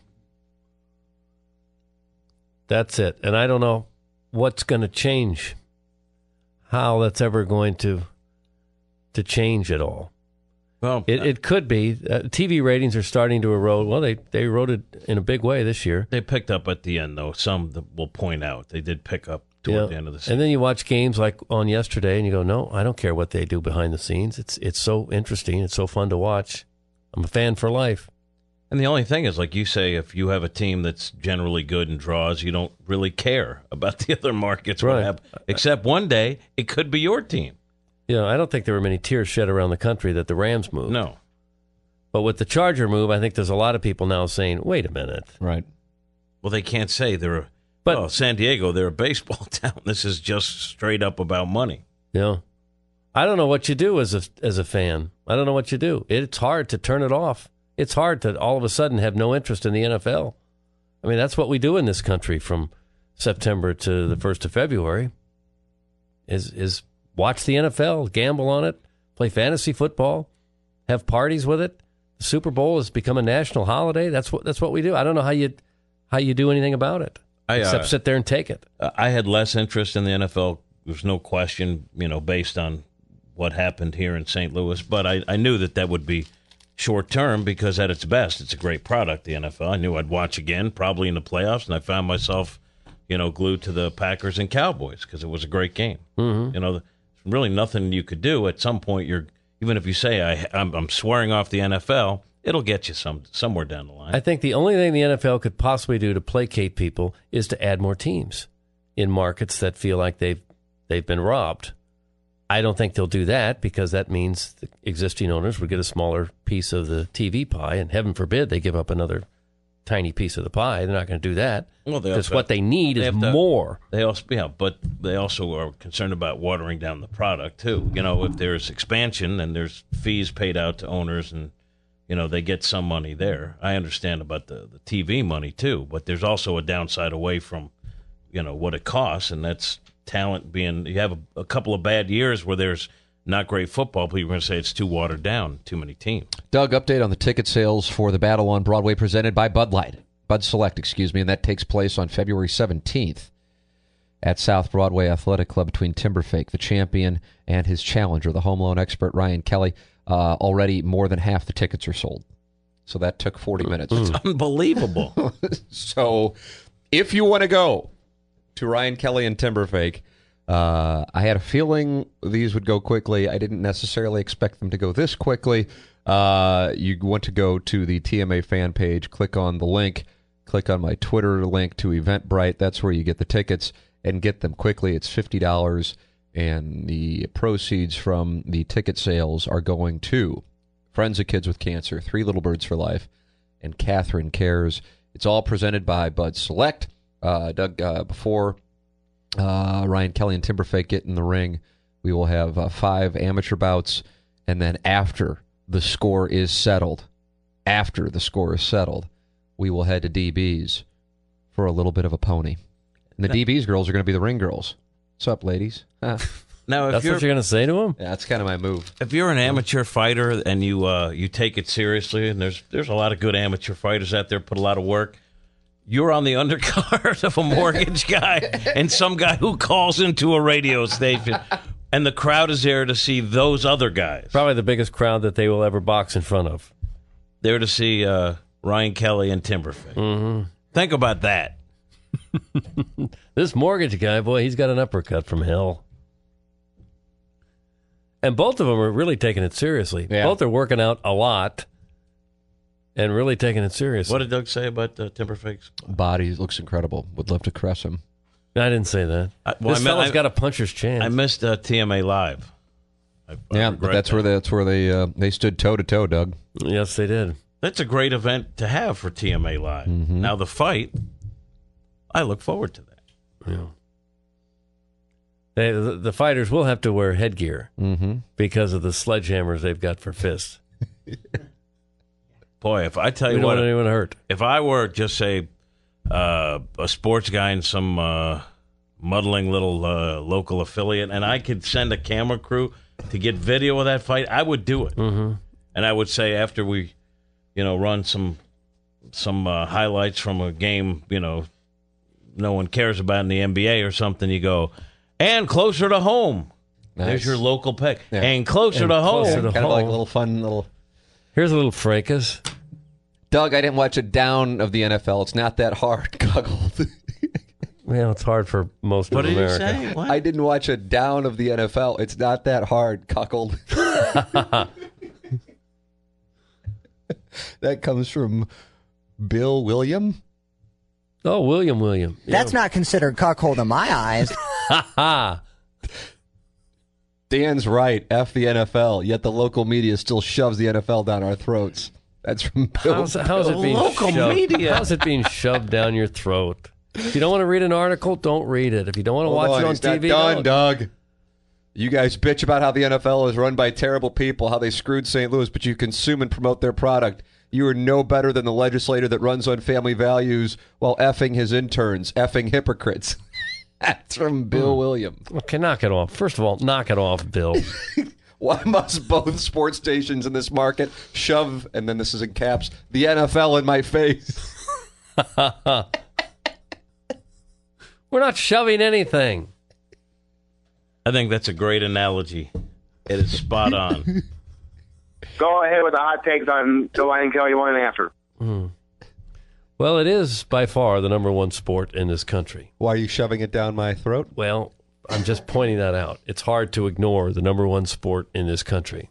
K: That's it. And I don't know what's going to change, how that's ever going to to change at all.
E: Well,
K: it, it could be. Uh, T V ratings are starting to erode. Well, they, they eroded in a big way this year.
E: They picked up at the end, though. Some that will point out they did pick up toward
K: Yeah.
E: the end of the season.
K: And then you watch games like on yesterday, and you go, no, I don't care what they do behind the scenes. It's it's so interesting. It's so fun to watch. I'm a fan for life.
E: And the only thing is, like you say, if you have a team that's generally good and draws, you don't really care about the other markets. What
K: Right.
E: happen- Except one day, it could be your team.
K: You know, I don't think there were many tears shed around the country that the Rams moved.
E: No.
K: But with the Charger move, I think there's a lot of people now saying, wait a minute.
D: Right.
E: Well, they can't say they're a, but, oh, San Diego, they're a baseball town. This is just straight up about money.
K: Yeah. I don't know what you do as a, as a fan. I don't know what you do. It's hard to turn it off. It's hard to all of a sudden have no interest in the N F L. I mean, that's what we do in this country from September to the first of February is is watch the N F L, gamble on it, play fantasy football, have parties with it. The Super Bowl has become a national holiday. That's what that's what we do. I don't know how you how you do anything about it
E: I, uh,
K: except sit there and take it.
E: I had less interest in the N F L. There's no question, you know, based on what happened here in Saint Louis. But I, I knew that that would be short term because at its best, it's a great product, the N F L. I knew I'd watch again, probably in the playoffs, and I found myself, you know, glued to the Packers and Cowboys because it was a great game.
K: Mm-hmm.
E: You know, there's really nothing you could do. At some point, you're even if you say I, I'm, I'm swearing off the N F L, it'll get you some somewhere down the line.
K: I think the only thing the N F L could possibly do to placate people is to add more teams in markets that feel like they've they've been robbed. I don't think they'll do that because that means the existing owners would get a smaller piece of the T V pie, and heaven forbid they give up another tiny piece of the pie. They're not going to do that
E: well,
K: because what they need
E: they
K: is
E: to,
K: more.
E: They also, yeah, but they also are concerned about watering down the product too. You know, if there's expansion and there's fees paid out to owners, and you know they get some money there. I understand about the the T V money too, but there's also a downside away from, you know, what it costs, and that's talent being. You have a, a couple of bad years where there's not great football, people are going to say it's too watered down, too many teams.
D: Doug, update on the ticket sales for the Battle on Broadway presented by Bud Light. Bud Select, excuse me, and that takes place on February seventeenth at South Broadway Athletic Club between Timberfake, the champion, and his challenger, the home loan expert, Ryan Kelly. Uh, already more than half the tickets are sold. So that took forty minutes.
E: It's unbelievable.
D: So if you want to go to Ryan Kelly and Timberfake, Uh, I had a feeling these would go quickly. I didn't necessarily expect them to go this quickly. Uh, you want to go to the T M A fan page, click on the link, click on my Twitter link to Eventbrite. That's where you get the tickets and get them quickly. It's fifty dollars, and the proceeds from the ticket sales are going to Friends of Kids with Cancer, Three Little Birds for Life, and Catherine Cares. It's all presented by Bud Select. Uh, Doug, uh, before... Uh, Ryan Kelly and Timberfake get in the ring, we will have uh, five amateur bouts, and then after the score is settled, after the score is settled, we will head to D B's for a little bit of a pony. And the D B's girls are going to be the ring girls. What's up, ladies? Huh?
E: Now, if
K: that's
E: you're,
K: what you're going to say to them?
D: Yeah, that's kind of my move.
E: If you're an amateur fighter and you uh, you take it seriously, and there's there's a lot of good amateur fighters out there, put a lot of work. You're on the undercard of a mortgage guy and some guy who calls into a radio station, and the crowd is there to see those other guys.
K: Probably the biggest crowd that they will ever box in front of.
E: There to see uh, Ryan Kelly and Timberfake.
K: Mm-hmm.
E: Think about that.
K: This mortgage guy, boy, he's got an uppercut from hell. And both of them are really taking it seriously.
D: Yeah.
K: Both are working out a lot. And really taking it seriously.
E: What did Doug say about uh, Timberfake's
D: body? Looks incredible. Would love to caress him.
K: I didn't say that.
E: I, well,
K: this
E: I
K: fellow's
E: I,
K: got a puncher's chance.
E: I missed uh, T M A Live. I, I
D: yeah, but that's
E: that.
D: where they, that's where they uh, they stood toe to toe, Doug.
K: Yes, they did.
E: That's a great event to have for T M A Live.
D: Mm-hmm.
E: Now the fight, I look forward to that.
K: Yeah. They, the, the fighters will have to wear headgear
D: mm-hmm.
K: because of the sledgehammers they've got for fists.
E: Boy, if I tell
K: we
E: you
K: don't
E: what,
K: want anyone hurt.
E: If I were just say uh, a sports guy in some uh, muddling little uh, local affiliate, and I could send a camera crew to get video of that fight, I would do it.
K: Mm-hmm.
E: And I would say after we, you know, run some some uh, highlights from a game, you know, no one cares about in the N B A or something, you go, and closer to home.
D: Nice.
E: There's your local pick.
D: Yeah.
E: And closer
K: and
E: to home.
K: Closer to
D: kind
K: home.
D: of like a little fun little...
K: Here's a little fracas.
D: Doug, I didn't watch a down of the N F L. It's not that hard, Cuckold.
K: Well, it's hard for most
E: what
K: of
E: did
K: America.
E: you say? What?
D: I didn't watch a down of the N F L. It's not that hard, Cuckold. That comes from Bill William.
K: Oh, William William.
O: That's
K: yeah.
O: not considered cuckold in my eyes.
K: Ha ha.
D: Dan's right. F the N F L. Yet the local media still shoves the N F L down our throats. That's from Bill.
K: How's, how's it being
E: Local
K: shoved,
E: media.
K: How's it being shoved down your throat? If you don't want to read an article, don't read it. If you don't want to
D: Hold
K: watch
D: on,
K: it on
D: it's not
K: T V,
D: done,
K: don't.
D: Doug. You guys bitch about how the N F L is run by terrible people, how they screwed Saint Louis, but you consume and promote their product. You are no better than the legislator that runs on family values while effing his interns, effing hypocrites. That's from Bill
K: Hmm.
D: Williams.
K: Okay, knock it off. First of all, knock it off, Bill.
D: Why must both sports stations in this market shove, and then this is in caps, the N F L in my face?
K: We're not shoving anything.
E: I think that's a great analogy. It is spot on.
O: Go ahead with the hot takes on the Ryan Kelly morning after.
K: Hmm. Well, it is by far the number one sport in this country.
D: Why are you shoving it down my throat?
K: Well, I'm just pointing that out. It's hard to ignore the number one sport in this country.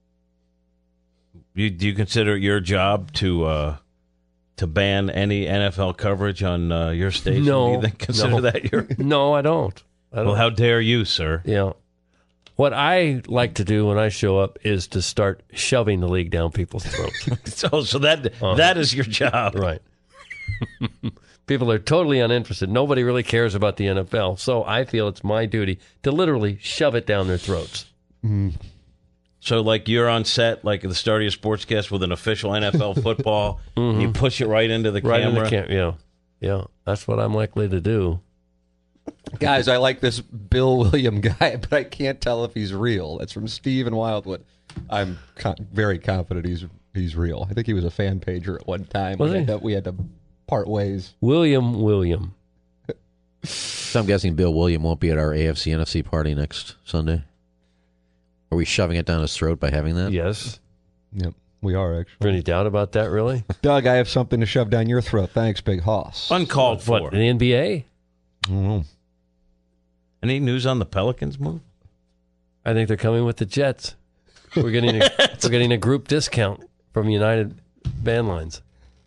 E: You, do you consider it your job to uh, to ban any N F L coverage on uh, your station?
K: No.
E: Do you think, consider
K: no.
E: that your...
K: No, I don't. I don't.
E: Well, how dare you, sir?
K: Yeah. What I like to do when I show up is to start shoving the league down people's throats.
E: so, so that
K: Uh-huh.
E: that is your job,
K: right? People are totally uninterested. Nobody really cares about the N F L, so I feel it's my duty to literally shove it down their throats.
E: Mm. So, like, you're on set, like at the start of your sportscast with an official N F L football, and you push it right into the
K: Right in
E: camera.
K: the cam- yeah, yeah. That's what I'm likely to do.
D: Guys, I like this Bill William guy, but I can't tell if he's real. That's from Steve in Wildwood. I'm co- very confident he's he's real. I think he was a fan pager at one time.
K: Was
D: we,
K: he?
D: had to, we had to part ways.
K: William William.
F: So I'm guessing Bill William won't be at our A F C N F C party next Sunday. Are we shoving it down his throat by having that?
K: Yes.
D: Yep, we are actually.
K: Is there any doubt about that, really?
D: Doug, I have something to shove down your throat. Thanks, Big Hoss.
E: Uncalled for.
K: What, an N B A?
D: I don't know.
E: Any news on the Pelicans move?
K: I think they're coming with the Jets. We're getting a, we're getting a group discount from United Van Lines.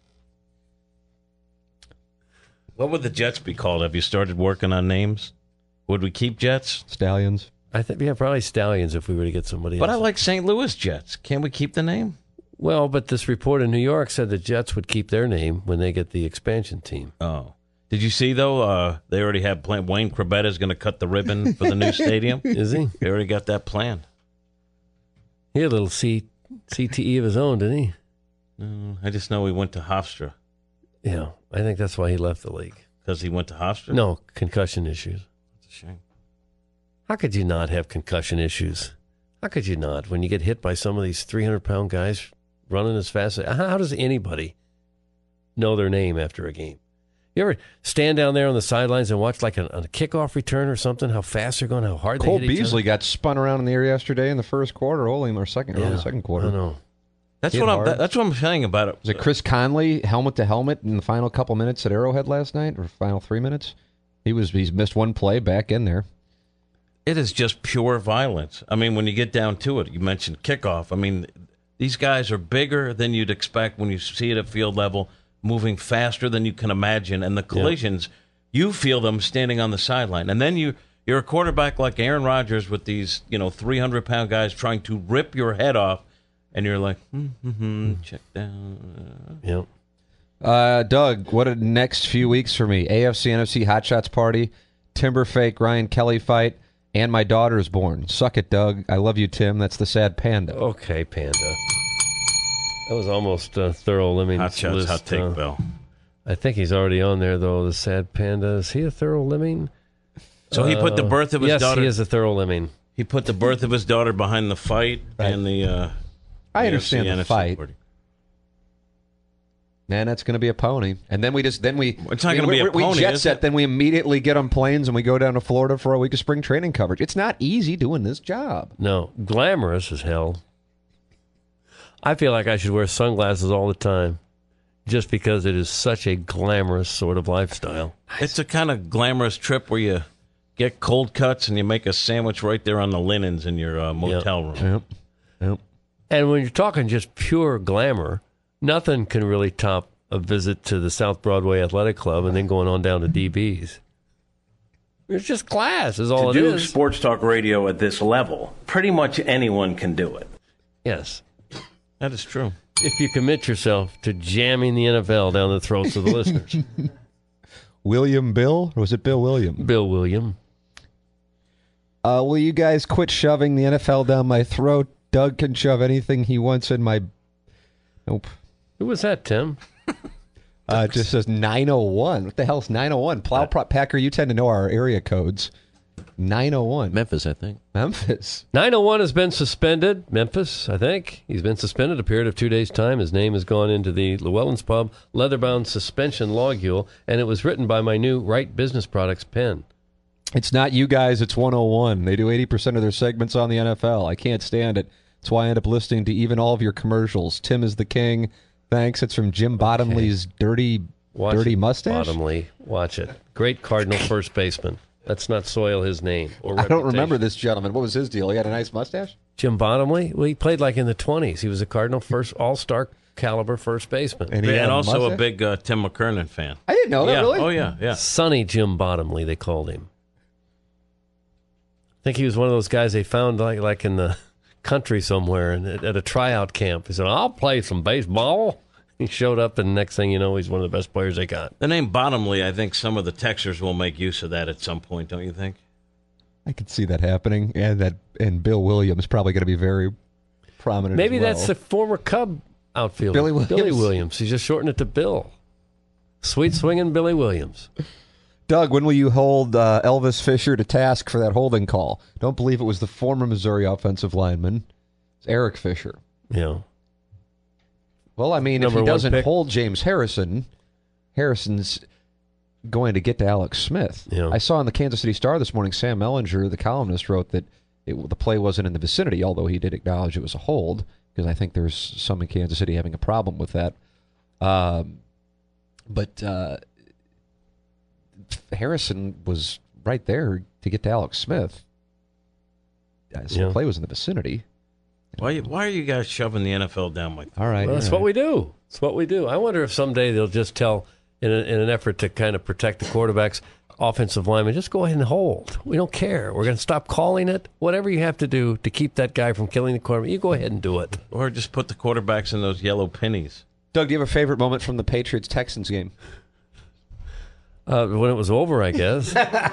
E: What would the Jets be called? Have you started working on names? Would we keep Jets?
D: Stallions.
K: I think yeah, probably Stallions if we were to get somebody
E: But
K: else.
E: I like Saint Louis Jets. Can we keep the name?
K: Well, but this report in New York said the Jets would keep their name when they get the expansion team.
E: Oh. Did you see, though, uh, they already have planned. Wayne Corbett is going to cut the ribbon for the new stadium.
K: Is he?
E: They already got that planned.
K: He had a little C, C T E of his own, didn't he?
E: No, I just know he went to Hofstra.
K: Yeah, I think that's why he left the league.
E: Because he went to Hofstra?
K: No, concussion issues.
E: That's a shame.
K: How could you not have concussion issues? How could you not? When you get hit by some of these three hundred pound guys running as fast as... How does anybody know their name after a game? You ever stand down there on the sidelines and watch like a, a kickoff return or something, how fast they're going, how hard
D: Cole
K: they hit each
D: Beasley
K: other?
D: got spun around in the air yesterday in the first quarter, only in their second,
K: Yeah,
D: early second quarter.
K: I know.
E: That's
D: Hit
E: what I'm.
D: hard.
E: That's what I'm saying about it.
D: Was it Chris Conley, helmet to helmet, in the final couple minutes at Arrowhead last night, or final three minutes? He was. He's missed one play back in there.
E: It is just pure violence. I mean, when you get down to it, you mentioned kickoff. I mean, these guys are bigger than you'd expect when you see it at field level, moving faster than you can imagine, and the collisions, you feel them standing on the sideline, and then you you're a quarterback like Aaron Rodgers with these you know three hundred pound guys trying to rip your head off, and you're like, mm-hmm, check down.
K: Yep.
D: Uh, Doug, what are the next few weeks for me? A F C N F C Hot Shots party, Timber Fake Ryan Kelly fight, and my daughter's born. Suck it, Doug. I love you, Tim. That's the sad panda.
K: Okay, Panda. That was almost uh, thorough lemming.
E: Hot shots,
K: list,
E: hot take,
K: uh,
E: Bill.
K: I think he's already on there, though. The sad panda. Is he a thorough lemming?
E: So he put the birth of his
K: yes,
E: daughter.
K: Yes, he is a thorough lemming.
E: He put the birth of his daughter behind the fight
D: Right.
E: and the. Uh,
D: I
E: A F C
D: understand the
E: N F C
D: fight.
E: party.
D: Man, that's going to be a pony. And then we just then we
E: It's not
D: we-
E: gonna be a
D: we- we
E: pony,
D: jet
E: is
D: set.
E: it?
D: Then we immediately get on planes and we go down to Florida for a week of spring training coverage. It's not easy doing this job.
K: No, glamorous as hell. I feel like I should wear sunglasses all the time just because it is such a glamorous sort of lifestyle.
E: It's a kind of glamorous trip where you get cold cuts and you make a sandwich right there on the linens in your uh, motel room.
D: Yep. Yep.
K: And when you're talking just pure glamour, nothing can really top a visit to the South Broadway Athletic Club and then going on down to D B's. It's just class is all
E: to
K: it
E: do
K: is.
E: sports talk radio at this level, pretty much anyone can do it.
K: Yes.
E: That is true.
K: If you commit yourself to jamming the N F L down the throats of the listeners.
D: William Bill? Or was it Bill William?
K: Bill William.
D: Uh, will you guys quit shoving the N F L down my throat? Doug can shove anything he wants in my... Nope.
K: Who was that, Tim?
D: Uh, it just says nine oh one. What the hell's nine oh one? Plow Prop Packer, you tend to know our area codes. nine oh one.
F: Memphis, I think.
D: Memphis.
K: nine oh one has been suspended. Memphis, I think. He's been suspended a period of two days' time. His name has gone into the Llewellyn's Pub Leatherbound Suspension Logule, and it was written by my new Wright Business Products pen.
D: It's not you guys, it's one oh one. They do eighty percent of their segments on the N F L. I can't stand it. That's why I end up listening to even all of your commercials. Tim is the king. Thanks. It's from Jim Bottomley's Dirty
K: Watch
D: Dirty
K: it,
D: Mustache.
K: Bottomley. Watch it. Great Cardinal first baseman. Let's not soil his name. Or
D: I don't
K: reputation.
D: remember this gentleman. What was his deal? He had a nice mustache?
K: Jim Bottomley? Well, he played like in the twenties. He was a Cardinal first all-star caliber first baseman.
D: And, he
E: and
D: had a
E: also
D: mustache?
E: a big uh, Tim McKernan fan.
D: I didn't know that,
E: yeah.
D: really?
E: Oh, yeah, yeah.
K: Sonny Jim Bottomley, they called him. I think he was one of those guys they found like like in the country somewhere and at a tryout camp. He said, I'll play some baseball. He showed up, and next thing you know, he's one of the best players they got.
E: The name Bottomley, I think some of the Texers will make use of that at some point, don't you think?
D: I could see that happening, and that and Bill Williams probably going to be very prominent.
K: Maybe
D: as well.
K: that's the former Cub outfielder,
D: Billy Williams.
K: Billy Williams. He just shortened it to Bill. Sweet swinging Billy Williams.
D: Doug, when will you hold uh, Elvis Fisher to task for that holding call? Don't believe it was the former Missouri offensive lineman. It's Eric Fisher.
K: Yeah.
D: Well, I mean,
K: Number
D: if he
K: one
D: doesn't
K: pick.
D: hold James Harrison, Harrison's going to get to Alex Smith.
K: Yeah.
D: I saw in the Kansas City Star this morning, Sam Mellinger, the columnist, wrote that it, the play wasn't in the vicinity, although he did acknowledge it was a hold, because I think there's some in Kansas City having a problem with that. Um, but uh, Harrison was right there to get to Alex Smith. Uh, so
K: Yeah.
D: the play was in the vicinity.
E: Why, why are you guys shoving the N F L down like that?
D: All right.
K: Well, that's
D: all
K: what
D: right.
K: we do. It's what we do. I wonder if someday they'll just tell, in, a, in an effort to kind of protect the quarterback's offensive lineman, just go ahead and hold. We don't care. We're going to stop calling it. Whatever you have to do to keep that guy from killing the quarterback, you go ahead and do it.
E: Or just put the quarterbacks in those yellow pennies.
D: Doug, do you have a favorite moment from the Patriots-Texans game?
K: Uh, when it was over, I guess.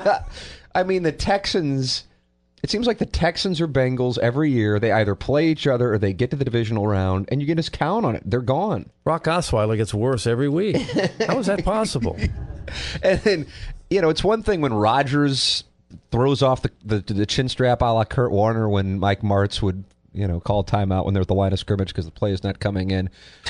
D: I mean, the Texans, it seems like the Texans or Bengals every year, they either play each other or they get to the divisional round, and you can just count on it. They're gone.
K: Rock Osweiler gets worse every week. How is that possible?
D: And then, you know, it's one thing when Rodgers throws off the, the, the chin strap a la Kurt Warner when Mike Martz would, you know, call timeout when they're at the line of scrimmage because the play is not coming in.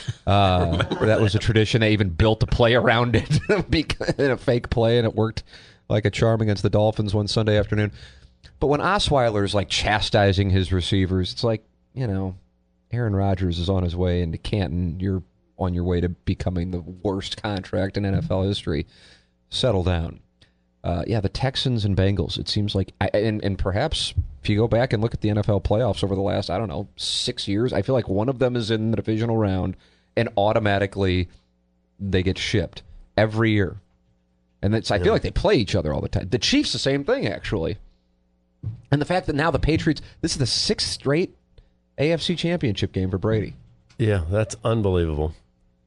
D: Uh, that was a tradition. They even built a play around it in a fake play, and it worked like a charm against the Dolphins one Sunday afternoon. But when Osweiler's like chastising his receivers, it's like, you know, Aaron Rodgers is on his way into Canton. You're on your way to becoming the worst contract in N F L history. Settle down. Uh, yeah, the Texans and Bengals, it seems like, and, and perhaps if you go back and look at the N F L playoffs over the last, I don't know, six years, I feel like one of them is in the divisional round and automatically they get shipped every year. And it's, I feel like they play each other all the time. The Chiefs, the same thing, actually. And the fact that now the Patriots, this is the sixth straight A F C championship game for Brady.
K: Yeah, that's unbelievable.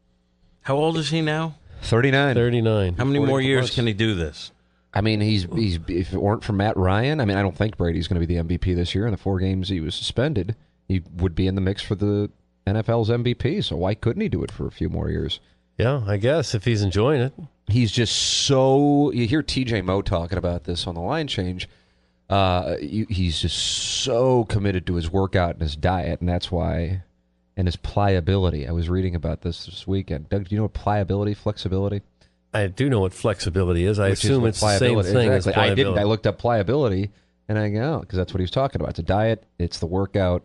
E: How old is he now?
D: thirty-nine.
K: thirty-nine.
E: How many more years
K: plus.
E: can he do this?
D: I mean, he's he's if it weren't for Matt Ryan, I mean, I don't think Brady's going to be the M V P this year. In the four games he was suspended, he would be in the mix for the N F L's M V P. So why couldn't he do it for a few more years?
K: Yeah, I guess if he's enjoying it.
D: He's just so. You hear T J Moe talking about this on the line change. Uh, you, he's just so committed to his workout and his diet, and that's why, and his pliability. I was reading about this this weekend. Doug, do you know what pliability, flexibility?
K: I do know what flexibility is. I
D: Which is
K: assume
D: what
K: it's the same
D: pliability-
K: thing
D: exactly.
K: as pliability.
D: I didn't. I looked up pliability, and I go, because that's what he was talking about. It's a diet, it's the workout,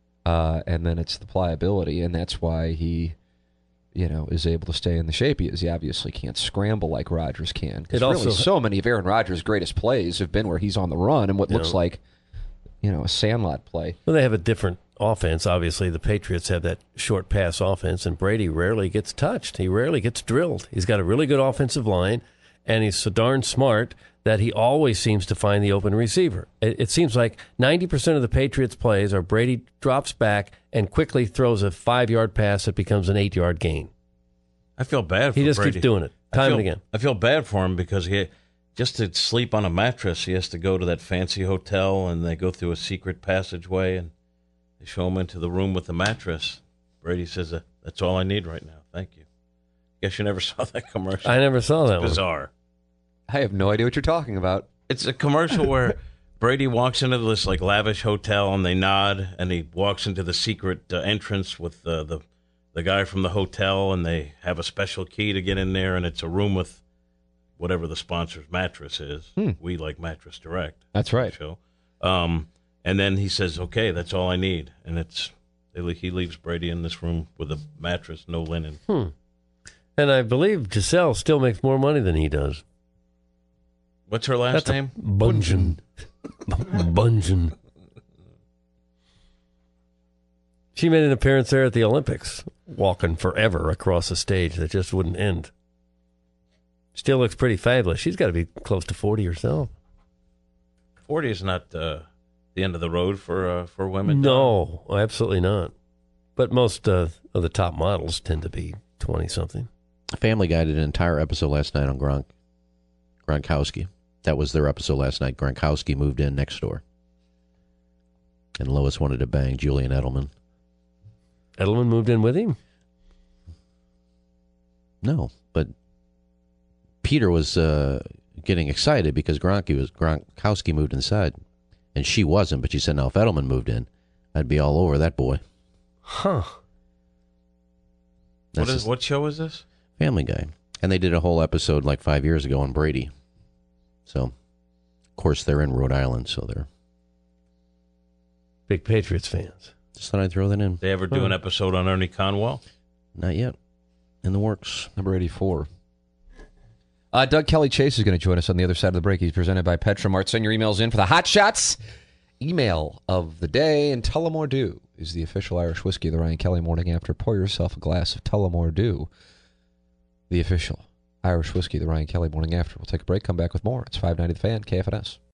D: uh, and then it's the pliability, and that's why he, you know, is able to stay in the shape he is. He obviously can't scramble like Rodgers can. Because
K: It
D: really,
K: also-
D: so many of Aaron Rodgers' greatest plays have been where he's on the run and what
K: You
D: looks
K: know.
D: like, you know, a sandlot play.
K: Well, they have a different offense. Obviously, the Patriots have that short pass offense, and Brady rarely gets touched. He rarely gets drilled. He's got a really good offensive line, and he's so darn smart that he always seems to find the open receiver. It, it seems like ninety percent of the Patriots' plays are Brady drops back and quickly throws a five-yard pass that becomes an eight-yard gain.
E: I feel bad for
K: He just
E: Brady.
K: keeps doing it time
E: I feel,
K: and again.
E: I feel bad for him because he just to sleep on a mattress, he has to go to that fancy hotel, and they go through a secret passageway, and they show him into the room with the mattress. Brady says, uh, that's all I need right now. Thank you. Guess you never saw that commercial.
K: I never saw
E: It's
K: that one.
E: bizarre.
D: I have no idea what you're talking about.
E: It's a commercial where Brady walks into this like lavish hotel, and they nod, and he walks into the secret uh, entrance with uh, the the guy from the hotel, and they have a special key to get in there, and it's a room with whatever the sponsor's mattress is.
D: Hmm.
E: We like Mattress Direct.
D: That's right.
E: Show. Um, and then he says, "Okay, that's all I need," and it's he leaves Brady in this room with a mattress, no linen.
K: Hmm. And I believe Giselle still makes more money than he does.
E: What's her last
K: That's
E: name?
K: Bungen. Bungen. She made an appearance there at the Olympics, walking forever across a stage that just wouldn't end. Still looks pretty fabulous. She's got to be close to forty herself.
E: Forty is not uh, the end of the road for uh, for women.
K: No, absolutely not. But most uh, of the top models tend to be twenty-something.
F: Family Guy did an entire episode last night on Gronk, Gronkowski. That was their episode last night. Gronkowski moved in next door. And Lois wanted to bang Julian Edelman.
K: Edelman moved in with him?
F: No, but Peter was uh, getting excited because Gronky was, Gronkowski moved inside. And she wasn't, but she said, now if Edelman moved in, I'd be all over that boy.
K: Huh.
E: What, is, what show is this?
F: Family Guy. And they did a whole episode like five years ago on Brady. So, of course, they're in Rhode Island, so they're
K: big Patriots fans.
F: Just thought I'd throw that in.
E: They ever do
F: Huh.
E: an episode on Ernie Conwell?
F: Not yet. In the works.
D: Number eighty-four. Uh, Doug Kelly Chase is going to join us on the other side of the break. He's presented by Petramart. Send your emails in for the Hot Shots email of the day. And Tullamore Dew is the official Irish whiskey of the Ryan Kelly Morning After. Pour yourself a glass of Tullamore Dew, the official Irish whiskey of the Ryan Kelly Morning After. We'll take a break, come back with more. It's five ninety The Fan, K F N S.